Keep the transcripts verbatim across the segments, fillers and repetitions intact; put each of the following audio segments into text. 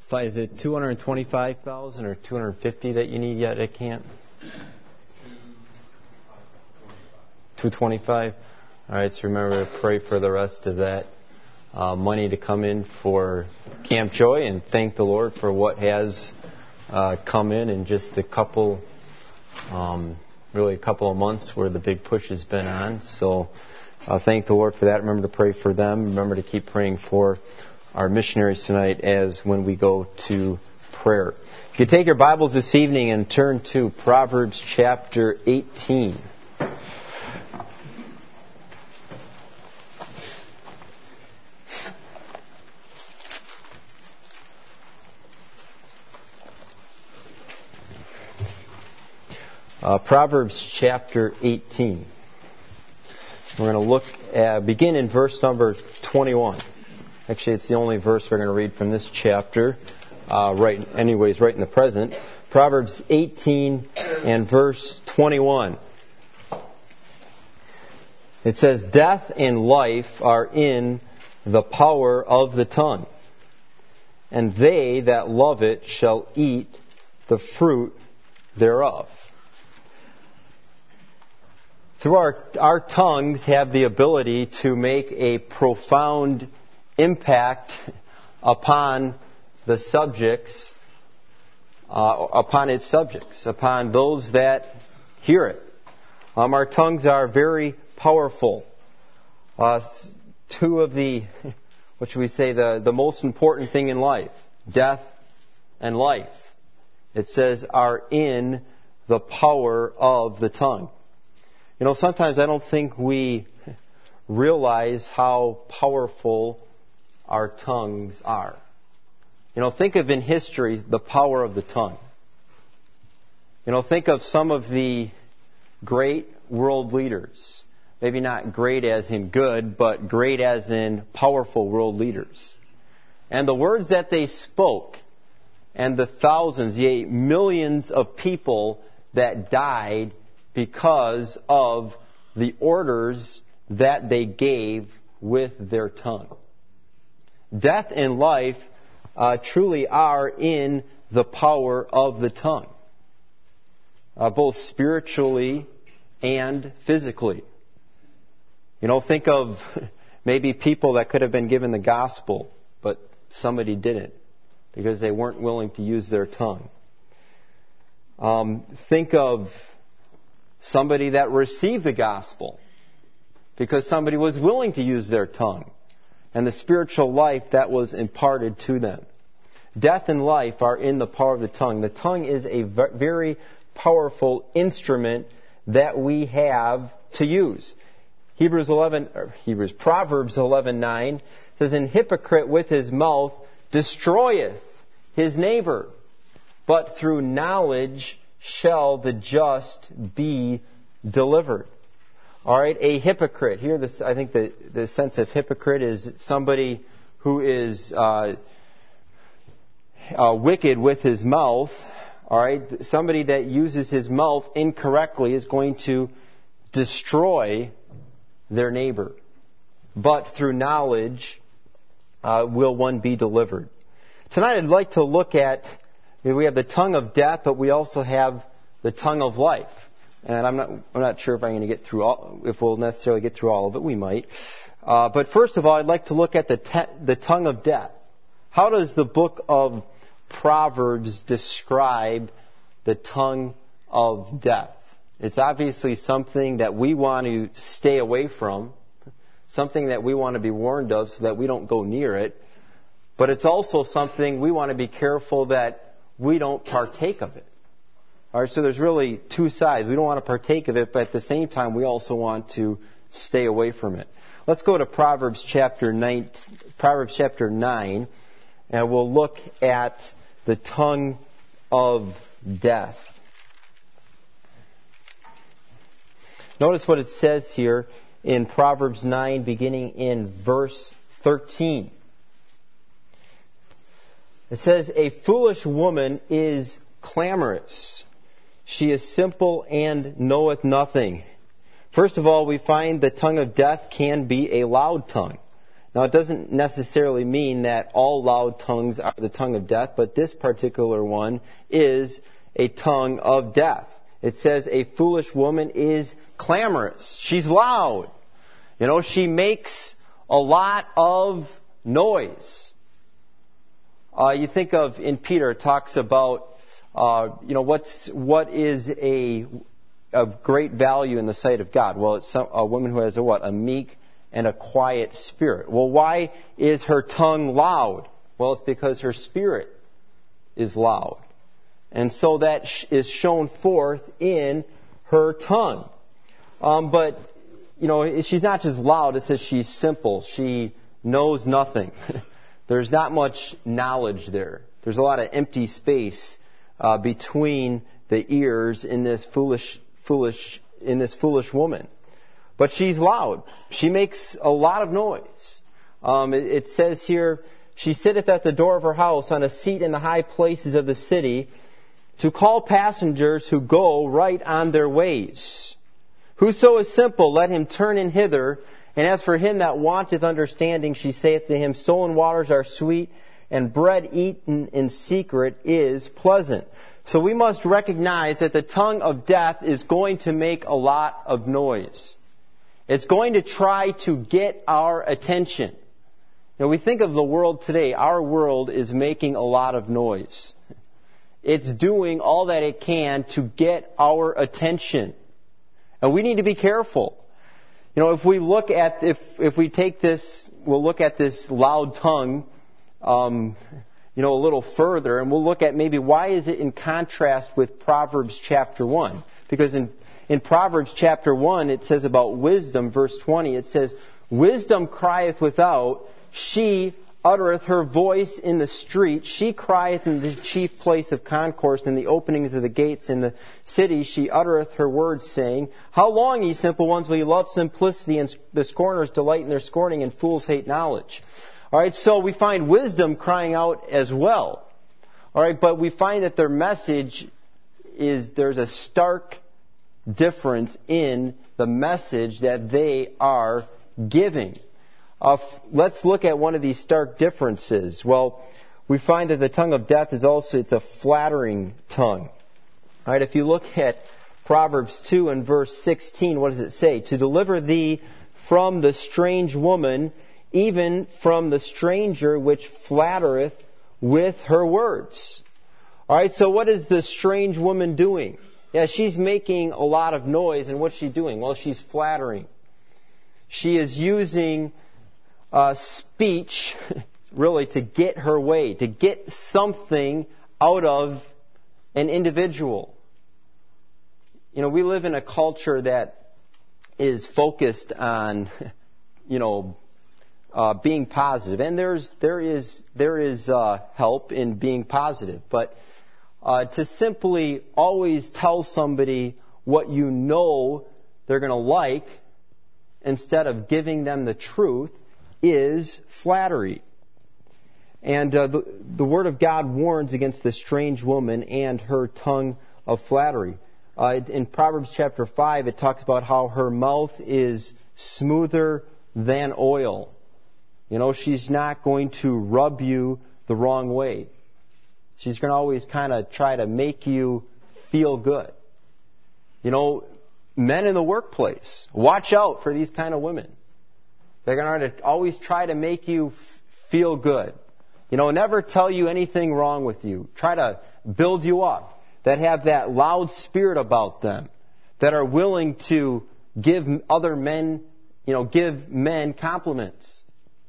Fi- Is it two hundred twenty-five thousand or two hundred fifty that you need yet at camp? two twenty-five. All right, so remember to pray for the rest of that uh, money to come in for Camp Joy, and thank the Lord for what has uh, come in in just a couple, um, really a couple of months where the big push has been on. So uh, thank the Lord for that. Remember to pray for them. Remember to keep praying for our missionaries tonight as when we go to prayer. If you take your Bibles this evening and turn to Proverbs chapter eighteen. Uh, Proverbs chapter eighteen. We're going to look at, begin in verse number twenty-one. Actually, it's the only verse we're going to read from this chapter, uh, right, anyways, right in the present. Proverbs eighteen and verse twenty-one. It says, "Death and life are in the power of the tongue, and they that love it shall eat the fruit thereof." Through our, our tongues have the ability to make a profound impact upon the subjects, uh, upon its subjects, upon those that hear it. Um, our tongues are very powerful. Uh, two of the, what should we say, the, the most important thing in life, death and life, it says, are in the power of the tongue. You know, sometimes I don't think we realize how powerful our tongues are. You know, think of in history the power of the tongue. You know, think of some of the great world leaders. Maybe not great as in good, but great as in powerful world leaders. And the words that they spoke, and the thousands, yea, millions of people that died because of the orders that they gave with their tongue. Death and life uh, truly are in the power of the tongue, uh, both spiritually and physically. You know, think of maybe people that could have been given the gospel, but somebody didn't because they weren't willing to use their tongue. Um, think of somebody that received the gospel because somebody was willing to use their tongue and the spiritual life that was imparted to them. Death and life are in the power of the tongue. The tongue is a very powerful instrument that we have to use. Hebrews eleven, or Hebrews, Proverbs eleven nine says, "An hypocrite with his mouth destroyeth his neighbor, but through knowledge shall the just be delivered." All right, a hypocrite. Here, this, I think the, the sense of hypocrite is somebody who is uh, uh, wicked with his mouth. All right, somebody that uses his mouth incorrectly is going to destroy their neighbor. But through knowledge uh, will one be delivered. Tonight I'd like to look at, we have the tongue of death, but we also have the tongue of life. And I'm not I'm not sure if I'm going to get through all, if we'll necessarily get through all of it. We might. Uh, but first of all, I'd like to look at the te- the tongue of death. How does the book of Proverbs describe the tongue of death? It's obviously something that we want to stay away from, something that we want to be warned of so that we don't go near it. But it's also something we want to be careful that we don't partake of it. All right, so there's really two sides. We don't want to partake of it, but at the same time, we also want to stay away from it. Let's go to Proverbs chapter nine, Proverbs chapter nine, and we'll look at the tongue of death. Notice what it says here in Proverbs nine, beginning in verse thirteen. It says, "A foolish woman is clamorous. She is simple and knoweth nothing." First of all, we find the tongue of death can be a loud tongue. Now, it doesn't necessarily mean that all loud tongues are the tongue of death, but this particular one is a tongue of death. It says a foolish woman is clamorous. She's loud. You know, she makes a lot of noise. Uh, you think of, in Peter, it talks about, uh, you know, what's what is a of great value in the sight of God? Well, it's some, a woman who has a what? A meek and a quiet spirit. Well, why is her tongue loud? Well, it's because her spirit is loud. And so that sh- is shown forth in her tongue. Um, but, you know, she's not just loud, it says she's simple. She knows nothing. There's not much knowledge there. There's a lot of empty space uh, between the ears in this foolish, foolish, in this foolish woman. But she's loud. She makes a lot of noise. Um, it, it says here, she sitteth at the door of her house on a seat in the high places of the city to call passengers who go right on their ways. Whoso is simple, let him turn in hither. And as for him that wanteth understanding, she saith to him, stolen waters are sweet, and bread eaten in secret is pleasant. So we must recognize that the tongue of death is going to make a lot of noise. It's going to try to get our attention. Now, we think of the world today. Our world is making a lot of noise. It's doing all that it can to get our attention. And we need to be careful. You know, if we look at, if if we take this, we'll look at this loud tongue, um, you know, a little further, and we'll look at maybe why is it in contrast with Proverbs chapter one? Because in In Proverbs chapter one, it says about wisdom, verse twenty, it says, wisdom crieth without, she uttereth her voice in the street, she crieth in the chief place of concourse, in the openings of the gates in the city, she uttereth her words, saying, how long, ye simple ones, will ye love simplicity, and the scorners delight in their scorning, and fools hate knowledge? All right, so we find wisdom crying out as well. All right, but we find that their message is, there's a stark difference in the message that they are giving. Uh, f- let's look at one of these stark differences. Well, we find that the tongue of death is also, it's a flattering tongue. All right, if you look at Proverbs two and verse sixteen, what does it say? To deliver thee from the strange woman, even from the stranger which flattereth with her words. All right, so what is the strange woman doing? Yeah, she's making a lot of noise, and what's she doing? Well, she's flattering. She is using uh, speech, really, to get her way, to get something out of an individual. You know, we live in a culture that is focused on, you know, uh, being positive, and there's there is there is uh, help in being positive, but Uh, to simply always tell somebody what you know they're going to like instead of giving them the truth is flattery. And uh, the, the Word of God warns against the strange woman and her tongue of flattery. Uh, in Proverbs chapter five, it talks about how her mouth is smoother than oil. You know, she's not going to rub you the wrong way. She's going to always kind of try to make you feel good. You know, men in the workplace, watch out for these kind of women. They're going to always try to make you f- feel good. You know, never tell you anything wrong with you. Try to build you up. That have that loud spirit about them. That are willing to give other men, you know, give men compliments.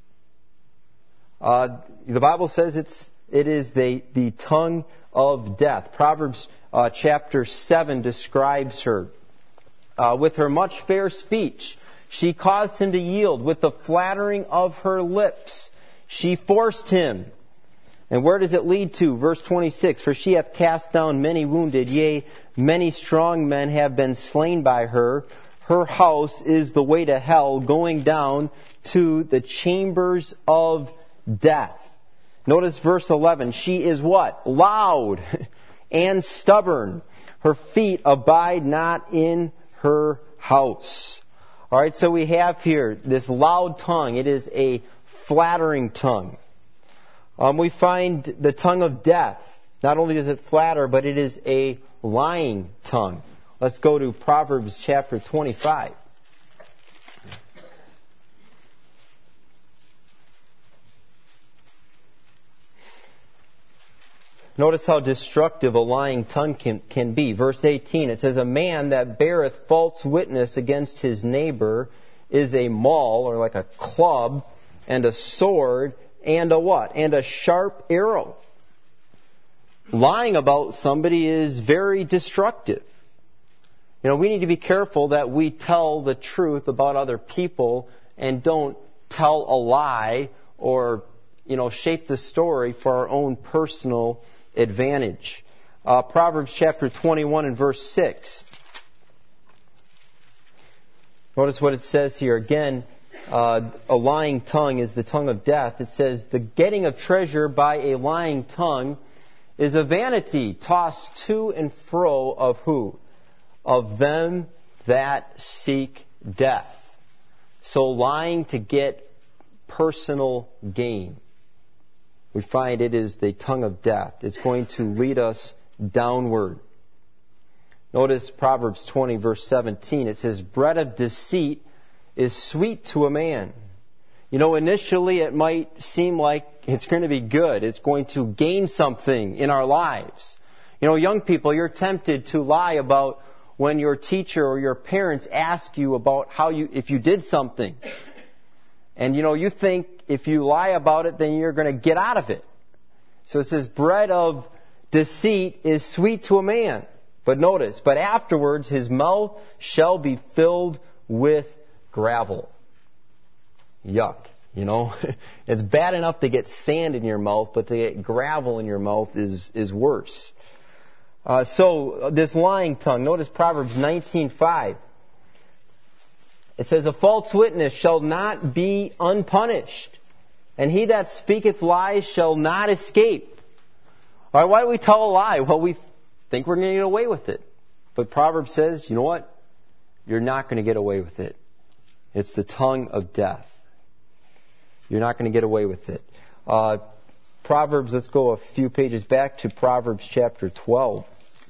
Uh, the Bible says it's It is the, the tongue of death. Proverbs uh, chapter seven describes her. Uh, with her much fair speech, she caused him to yield. With the flattering of her lips, she forced him. And where does it lead to? Verse twenty-six, for she hath cast down many wounded, yea, many strong men have been slain by her. Her house is the way to hell, going down to the chambers of death. Notice verse eleven. She is what? Loud and stubborn. Her feet abide not in her house. All right, so we have here this loud tongue. It is a flattering tongue. Um, we find the tongue of death. Not only does it flatter, but it is a lying tongue. Let's go to Proverbs chapter twenty-five. Notice how destructive a lying tongue can, can be. Verse eighteen, it says, "A man that beareth false witness against his neighbor is a maul," or like a club, "and a sword, and a" what? "And a sharp arrow." Lying about somebody is very destructive. You know, we need to be careful that we tell the truth about other people and don't tell a lie or, you know, shape the story for our own personal advantage. Uh, Proverbs chapter twenty-one and verse six. Notice what it says here. Again, uh, a lying tongue is the tongue of death. It says, "The getting of treasure by a lying tongue is a vanity tossed to and fro of" who? "Of them that seek death." So lying to get personal gain. We find it is the tongue of death. It's going to lead us downward. Notice Proverbs twenty, verse seventeen. It says, "Bread of deceit is sweet to a man." You know, initially it might seem like it's going to be good. It's going to gain something in our lives. You know, young people, you're tempted to lie about when your teacher or your parents ask you about how you, if you did something. And, you know, you think if you lie about it, then you're going to get out of it. So it says, bread of deceit is sweet to a man. But notice, but afterwards his mouth shall be filled with gravel. Yuck. You know, it's bad enough to get sand in your mouth, but to get gravel in your mouth is, is worse. Uh, so this lying tongue, notice Proverbs nineteen five. It says, "A false witness shall not be unpunished, and he that speaketh lies shall not escape." All right, why do we tell a lie? Well, we think we're going to get away with it. But Proverbs says, you know what? You're not going to get away with it. It's the tongue of death. You're not going to get away with it. Uh, Proverbs, let's go a few pages back to Proverbs chapter twelve.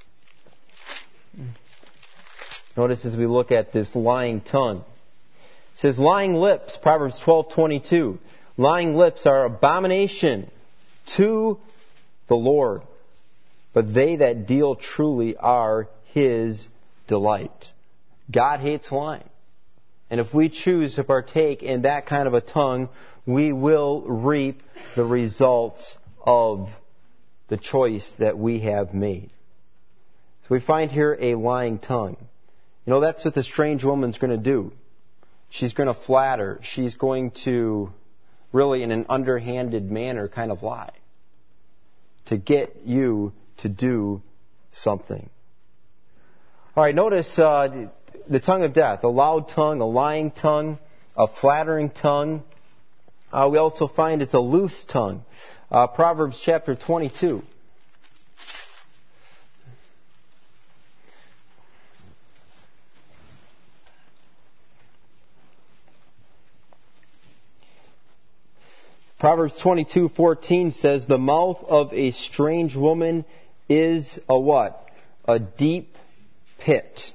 Notice as we look at this lying tongue. It says, "Lying lips," Proverbs twelve twenty-two. "Lying lips are abomination to the Lord, but they that deal truly are His delight." God hates lying. And if we choose to partake in that kind of a tongue, we will reap the results of the choice that we have made. So we find here a lying tongue. You know, that's what the strange woman's going to do. She's going to flatter. She's going to really, in an underhanded manner, kind of lie to get you to do something. All right, notice uh, the tongue of death, a loud tongue, a lying tongue, a flattering tongue. Uh, we also find it's a loose tongue. Uh, Proverbs chapter twenty-two. Proverbs twenty-two fourteen says, "The mouth of a strange woman is a" what? "A deep pit.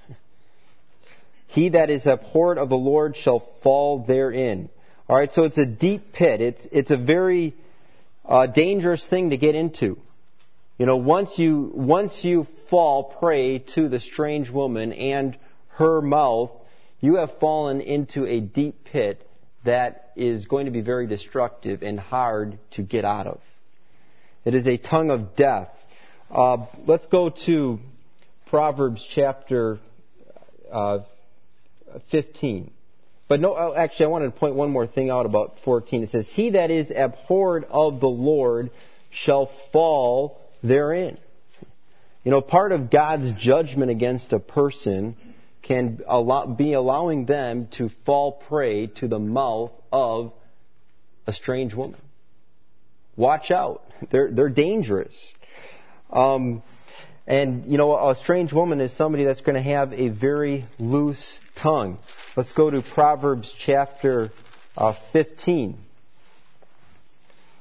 He that is abhorred of the Lord shall fall therein." All right, so it's a deep pit. It's it's a very uh, dangerous thing to get into. You know, once you once you fall prey to the strange woman and her mouth, you have fallen into a deep pit that is going to be very destructive and hard to get out of. It is a tongue of death. Uh, let's go to Proverbs chapter uh, fifteen. But no, actually, I wanted to point one more thing out about fourteen. It says, "He that is abhorred of the Lord shall fall therein." You know, part of God's judgment against a person can allow, be allowing them to fall prey to the mouth of a strange woman. Watch out. They're, they're dangerous. Um, and, you know, a strange woman is somebody that's going to have a very loose tongue. Let's go to Proverbs chapter uh, fifteen.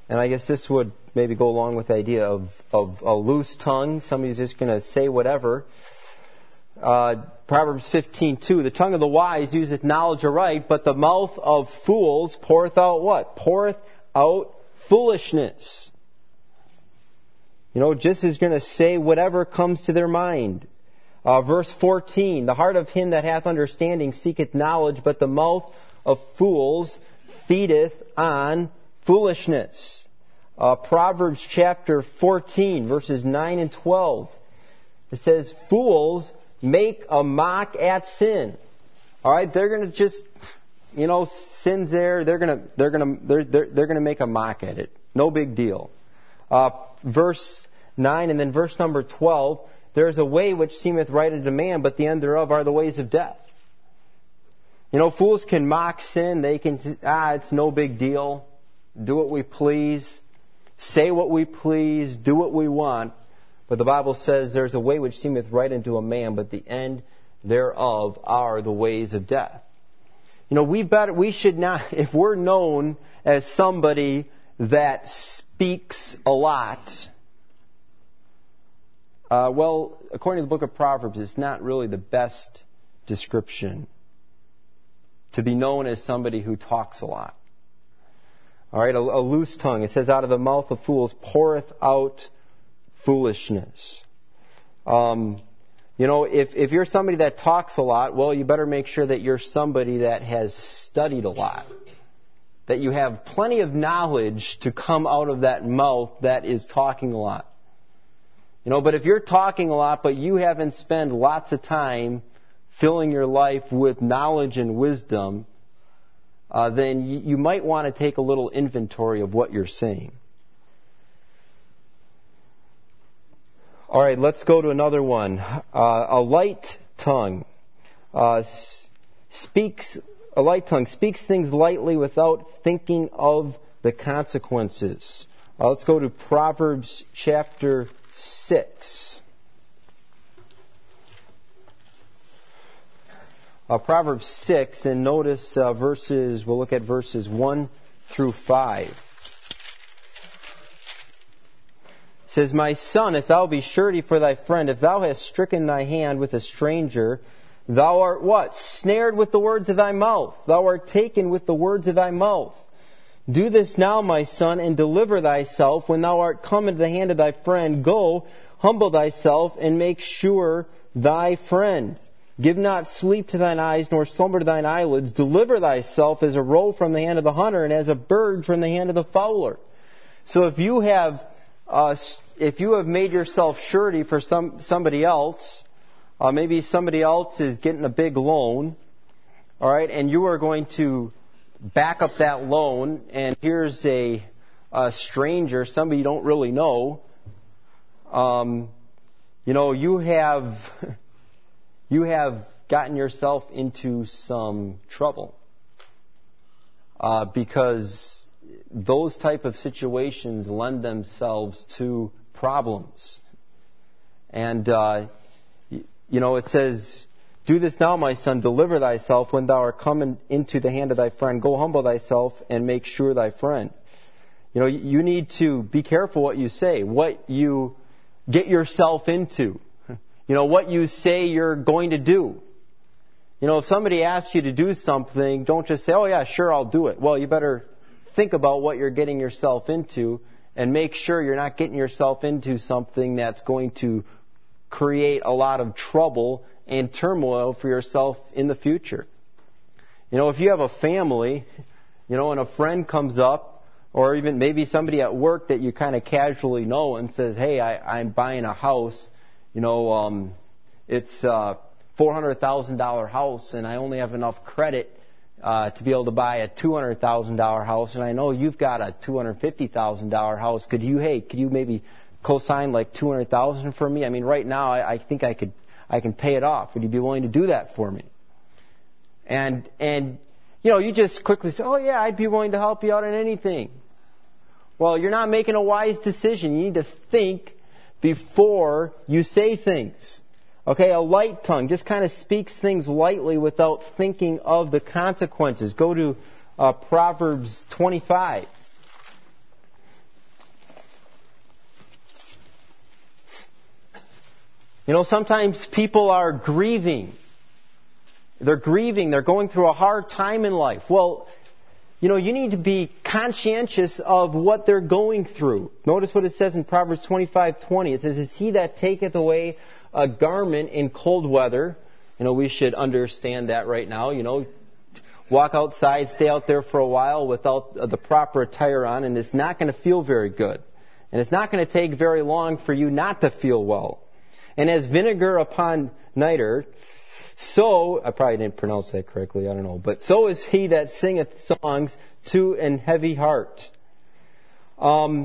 And I guess this would maybe go along with the idea of, of a loose tongue. Somebody's just going to say whatever. Uh, Proverbs fifteen two, the tongue of the wise useth knowledge aright, but the mouth of fools poureth out what? Poureth out foolishness. You know, just is going to say whatever comes to their mind. Uh, verse fourteen, the heart of him that hath understanding seeketh knowledge, but the mouth of fools feedeth on foolishness. Uh, Proverbs chapter fourteen, verses nine and twelve. It says, fools make a mock at sin. All right, they're going to just, you know, sin's there. They're going to they're going to they're they're, they're going to make a mock at it. No big deal. Uh, verse nine and then verse number twelve. There is a way which seemeth right unto man, but the end thereof are the ways of death. You know, fools can mock sin. They can, ah, it's no big deal. Do what we please. Say what we please. Do what we want. But the Bible says there's a way which seemeth right unto a man, but the end thereof are the ways of death. You know, we better, we should not, if we're known as somebody that speaks a lot, Uh, well, according to the book of Proverbs, it's not really the best description to be known as somebody who talks a lot. All right, a, a loose tongue. It says, out of the mouth of fools poureth out foolishness. Um, you know, if, if you're somebody that talks a lot, well, you better make sure that you're somebody that has studied a lot. That you have plenty of knowledge to come out of that mouth that is talking a lot. You know, but if you're talking a lot, but you haven't spent lots of time filling your life with knowledge and wisdom, uh, then you, you might want to take a little inventory of what you're saying. All right, let's go to another one. Uh, a light tongue uh, speaks. A light tongue speaks things lightly without thinking of the consequences. Uh, let's go to Proverbs chapter six. Uh, Proverbs six, and notice uh, verses, we'll look at verses one through five. It says, my son, if thou be surety for thy friend, if thou hast stricken thy hand with a stranger, thou art what? Snared with the words of thy mouth. Thou art taken with the words of thy mouth. Do this now, my son, and deliver thyself. When thou art come into the hand of thy friend, go, humble thyself, and make sure thy friend. Give not sleep to thine eyes, nor slumber to thine eyelids. Deliver thyself as a roe from the hand of the hunter, and as a bird from the hand of the fowler. So if you have, uh, if you have made yourself surety for some somebody else, uh, maybe somebody else is getting a big loan, all right, and you are going to back up that loan, and here's a, a stranger, somebody you don't really know. Um, you know, you have you have gotten yourself into some trouble uh, because those type of situations lend themselves to problems. And uh, you know, it says, do this now, my son, deliver thyself when thou art come into the hand of thy friend. Go humble thyself and make sure thy friend. You know, you need to be careful what you say, what you get yourself into. You know, what you say you're going to do. You know, if somebody asks you to do something, don't just say, oh yeah, sure, I'll do it. Well, you better think about what you're getting yourself into and make sure you're not getting yourself into something that's going to create a lot of trouble and turmoil for yourself in the future. You know, if you have a family, you know, and a friend comes up, or even maybe somebody at work that you kind of casually know and says, hey, I, I'm buying a house, you know, um, it's a four hundred thousand dollars house, and I only have enough credit uh, to be able to buy a two hundred thousand dollars house, and I know you've got a two hundred fifty thousand dollars house. Could you, hey, could you maybe co-sign like two hundred thousand dollars for me? I mean, right now, I, I think I could, I can pay it off. Would you be willing to do that for me? And, and, you know, you just quickly say, oh yeah, I'd be willing to help you out in anything. Well, you're not making a wise decision. You need to think before you say things. Okay, a light tongue just kind of speaks things lightly without thinking of the consequences. Go to uh, Proverbs twenty-five. You know, sometimes people are grieving. They're grieving. They're going through a hard time in life. Well, you know, you need to be conscientious of what they're going through. Notice what it says in Proverbs twenty-five twenty. It says, "Is he that taketh away a garment in cold weather?" You know, we should understand that right now. You know, walk outside, stay out there for a while without the proper attire on, and it's not going to feel very good. And it's not going to take very long for you not to feel well. And as vinegar upon nitre, so, I probably didn't pronounce that correctly, I don't know, but so is he that singeth songs to an heavy heart. Um,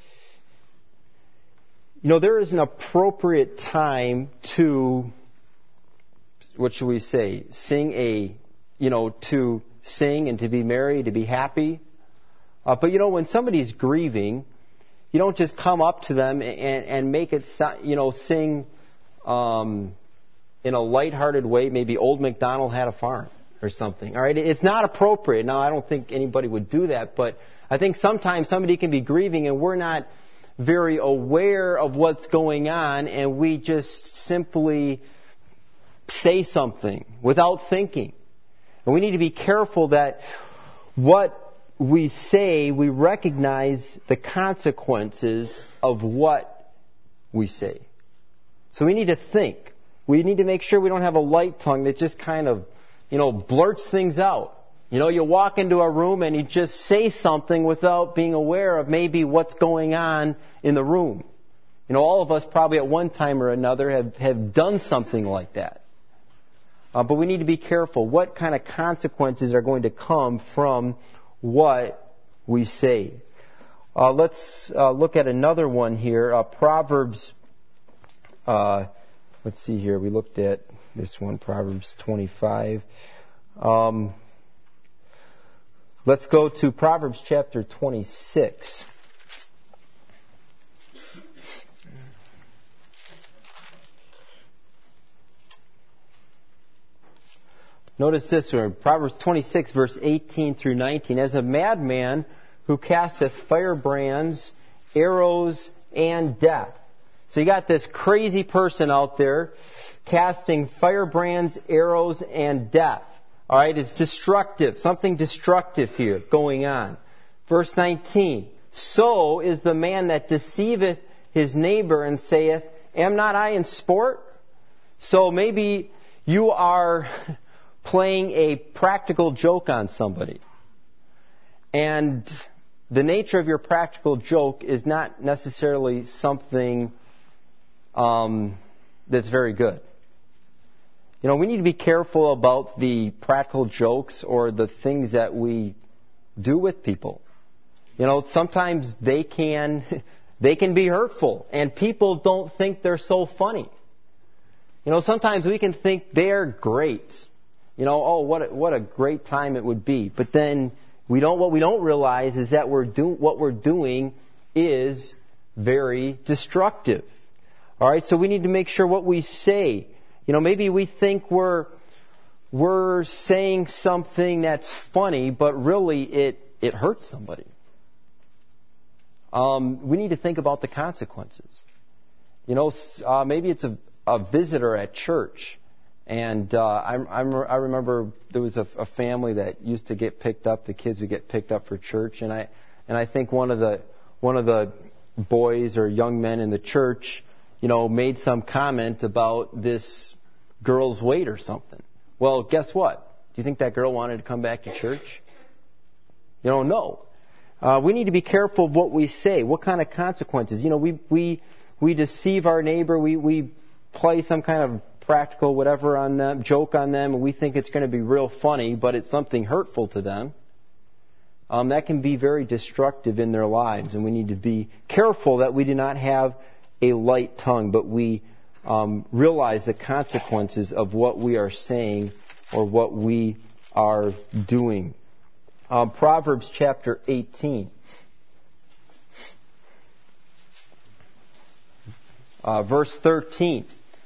you know, there is an appropriate time to, what should we say, sing a, you know, to sing and to be merry, to be happy. Uh, but you know, when somebody's grieving, you don't just come up to them and, and make it, you know, sing um, in a lighthearted way. Maybe Old MacDonald Had a Farm or something. All right, it's not appropriate. Now, I don't think anybody would do that, but I think sometimes somebody can be grieving and we're not very aware of what's going on, and we just simply say something without thinking. And we need to be careful that what we say, we recognize the consequences of what we say. So we need to think. We need to make sure we don't have a light tongue that just kind of, you know, blurts things out. You know, you walk into a room and you just say something without being aware of maybe what's going on in the room. You know, all of us probably at one time or another have, have done something like that. Uh, but we need to be careful. What kind of consequences are going to come from what we say? Uh, let's uh, look at another one here. Uh, Proverbs, uh, let's see here. We looked at this one, Proverbs twenty-five. Um, let's go to Proverbs chapter twenty-six. Notice this one, Proverbs twenty-six, verse eighteen through nineteen. "As a madman who casteth firebrands, arrows, and death." So you got this crazy person out there casting firebrands, arrows, and death. All right, it's destructive, something destructive here going on. Verse nineteen, "So is the man that deceiveth his neighbor and saith, Am not I in sport?" So maybe you are playing a practical joke on somebody. And the nature of your practical joke is not necessarily something um, that's very good. You know, we need to be careful about the practical jokes or the things that we do with people. You know, sometimes they can they can be hurtful, and people don't think they're so funny. You know, sometimes we can think they're great. You know, oh, what a, what a great time it would be. But then we don't. What we don't realize is that we're do what we're doing is very destructive. All right, so we need to make sure what we say. You know, maybe we think we're we're saying something that's funny, but really it it hurts somebody. Um, we need to think about the consequences. You know, uh, maybe it's a, a visitor at church. And uh, I, I remember there was a, a family that used to get picked up. The kids would get picked up for church, and I and I think one of the one of the boys or young men in the church, you know, made some comment about this girl's weight or something. Well, guess what? Do you think that girl wanted to come back to church? You know, no. Uh, we need to be careful of what we say. What kind of consequences? You know, we we we deceive our neighbor. We we play some kind of practical whatever on them, joke on them, and we think it's going to be real funny, but it's something hurtful to them. Um, that can be very destructive in their lives, and we need to be careful that we do not have a light tongue, but we um, realize the consequences of what we are saying or what we are doing. Um, Proverbs chapter eighteen. Uh, verse thirteen.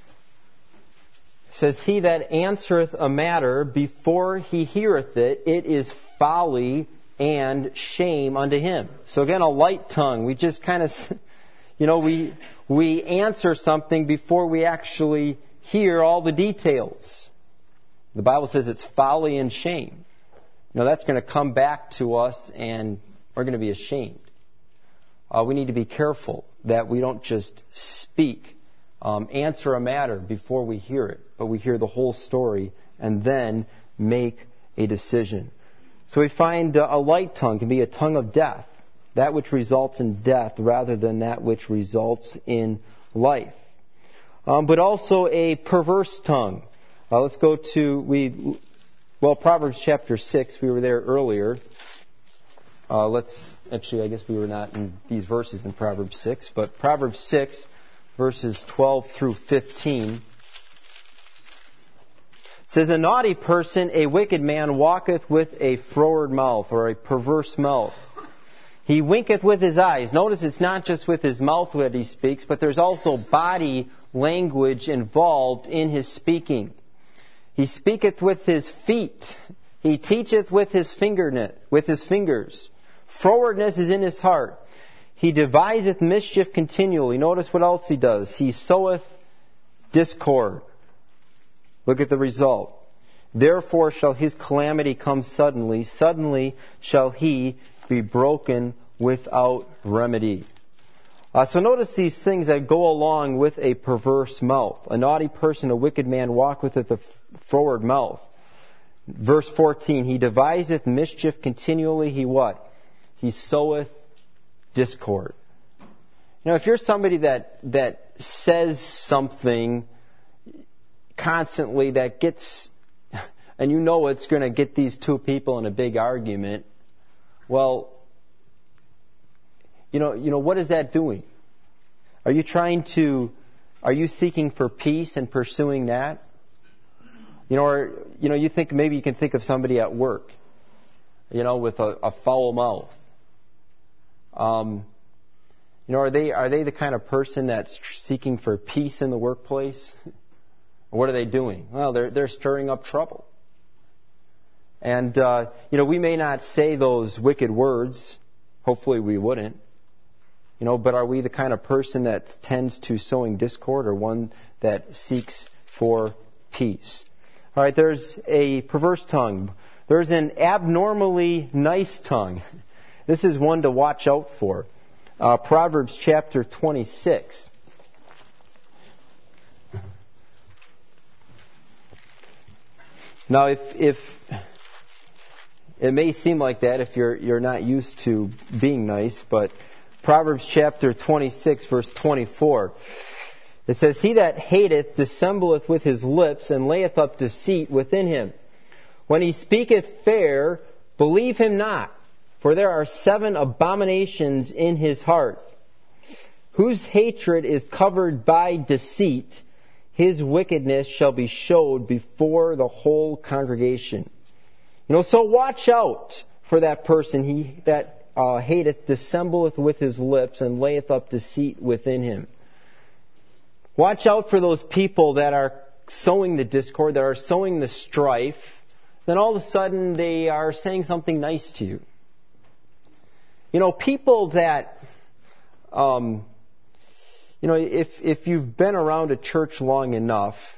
Says, "He that answereth a matter before he heareth it, it is folly and shame unto him." So again, a light tongue. We just kind of, you know, we we answer something before we actually hear all the details. The Bible says it's folly and shame. You know, that's going to come back to us and we're going to be ashamed. Uh, we need to be careful that we don't just speak, um, answer a matter before we hear it, but we hear the whole story and then make a decision. So we find uh, a light tongue can be a tongue of death, that which results in death rather than that which results in life. Um, but also a perverse tongue. Uh, let's go to, we, well, Proverbs chapter six, we were there earlier. Uh, let's, actually, I guess we were not in these verses in Proverbs six, but Proverbs six, verses twelve through fifteen. It says, a naughty person, a wicked man, walketh with a froward mouth, or a perverse mouth. He winketh with his eyes. Notice it's not just with his mouth that he speaks, but there's also body language involved in his speaking. He speaketh with his feet. He teacheth with his fingernet, with his fingers. Frowardness is in his heart. He deviseth mischief continually. Notice what else he does. He soweth discord. Look at the result. Therefore shall his calamity come suddenly. Suddenly shall he be broken without remedy. Uh, so notice these things that go along with a perverse mouth. A naughty person, a wicked man, walketh with a froward mouth. Verse fourteen, he deviseth mischief continually. He what? He soweth discord. You know, if you're somebody that, that says something constantly that gets, and you know it's going to get these two people in a big argument, well, you know, you know, what is that doing? Are you trying to, are you seeking for peace and pursuing that? You know, or, you know, you think, maybe you can think of somebody at work, you know, with a, a foul mouth. Um, you know, are they, are they the kind of person that's seeking for peace in the workplace? What are they doing? Well, they're, they're stirring up trouble. And, uh, you know, we may not say those wicked words. Hopefully we wouldn't. You know, but are we the kind of person that tends to sowing discord or one that seeks for peace? All right, there's a perverse tongue. There's an abnormally nice tongue. This is one to watch out for. Uh, Proverbs chapter twenty-six. Now, if if it may seem like that if you're you're not used to being nice, but Proverbs chapter twenty-six, verse twenty-four, it says, he that hateth dissembleth with his lips, and layeth up deceit within him. When he speaketh fair, believe him not, for there are seven abominations in his heart. Whose hatred is covered by deceit, his wickedness shall be showed before the whole congregation. You know, so watch out for that person he that uh, hateth, dissembleth with his lips, and layeth up deceit within him. Watch out for those people that are sowing the discord, that are sowing the strife. Then all of a sudden they are saying something nice to you. You know, people that, um, you know, if if you've been around a church long enough,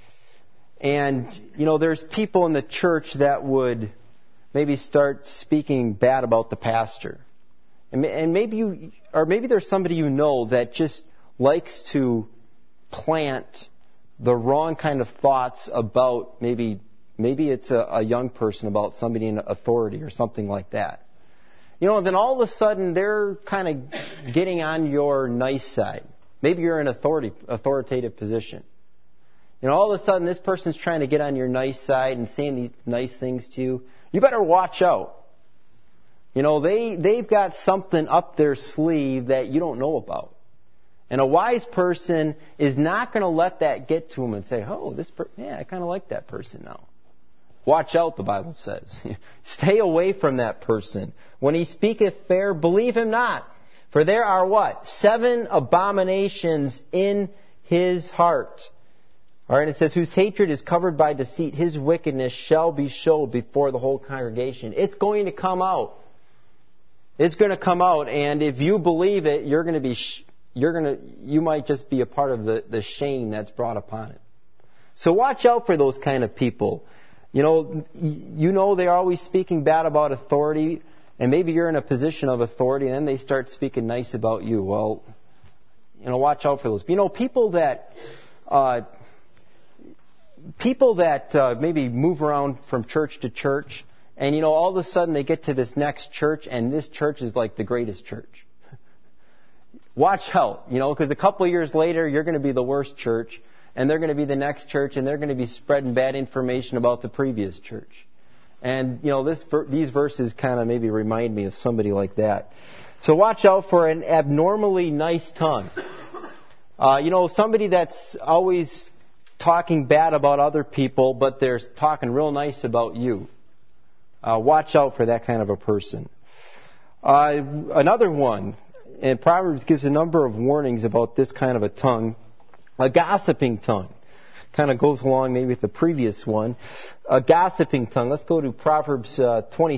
and, you know, there's people in the church that would maybe start speaking bad about the pastor. And, and maybe you, or maybe there's somebody you know that just likes to plant the wrong kind of thoughts about maybe, maybe it's a, a young person about somebody in authority or something like that. You know, then all of a sudden they're kind of getting on your nice side. Maybe you're in an authority, authoritative position. You know, all of a sudden this person's trying to get on your nice side and saying these nice things to you. You better watch out. You know, they, they've got something up their sleeve that you don't know about. And a wise person is not going to let that get to them and say, oh, this per- yeah, I kind of like that person now. Watch out, the Bible says. Stay away from that person. When he speaketh fair, believe him not. For there are what? Seven abominations in his heart. All right, it says, whose hatred is covered by deceit, his wickedness shall be showed before the whole congregation. It's going to come out. It's going to come out, and if you believe it, you're going to be sh- you're gonna, you might just be a part of the, the shame that's brought upon it. So watch out for those kind of people. You know, you know they're always speaking bad about authority, and maybe you're in a position of authority, and then they start speaking nice about you. Well, you know, watch out for those. You know, people that, uh, people that uh, maybe move around from church to church, and you know, all of a sudden they get to this next church, and this church is like the greatest church. Watch out, you know, because a couple of years later, you're going to be the worst church, and they're going to be the next church, and they're going to be spreading bad information about the previous church. And, you know, this these verses kind of maybe remind me of somebody like that. So watch out for an abnormally nice tongue. Uh, you know, somebody that's always talking bad about other people, but they're talking real nice about you. Uh, watch out for that kind of a person. Uh, another one, and Proverbs gives a number of warnings about this kind of a tongue. A gossiping tongue. Kind of goes along maybe with the previous one. A gossiping tongue. Let's go to Proverbs uh, twenty.